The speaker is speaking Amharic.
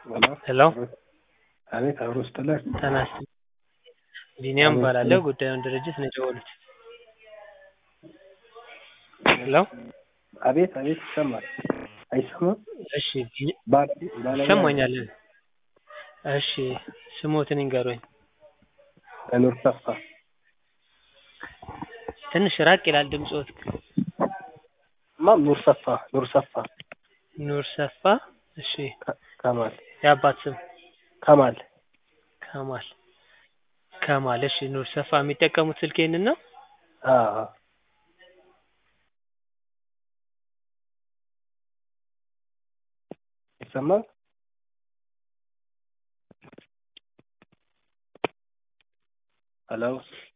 ሄሎ አቤት አብሮ ስትለህ ተናስቲ ቢኒያም አቤት እባላለሁ። ጉዳዩን ድርጅት ነው የደወሉት። ሄሎ አቤት ይሰማል አይሰማም? እሺ ባለሙያ ይሰማኛል። እሺ ስሞትን ይንገሩኝ። ኑር ሰፋ ትንሽ ራቅ ይላል ድምጾት። ኑር ሰፋ ኑር ሰፋ። እሺ ከማል የአባት ስም ከማል ከማል። እሺ ኑር ሰፋ የሚጠቀሙት ስልክ ይሄንን ነው? አዎ ይሰማል? ሄሎ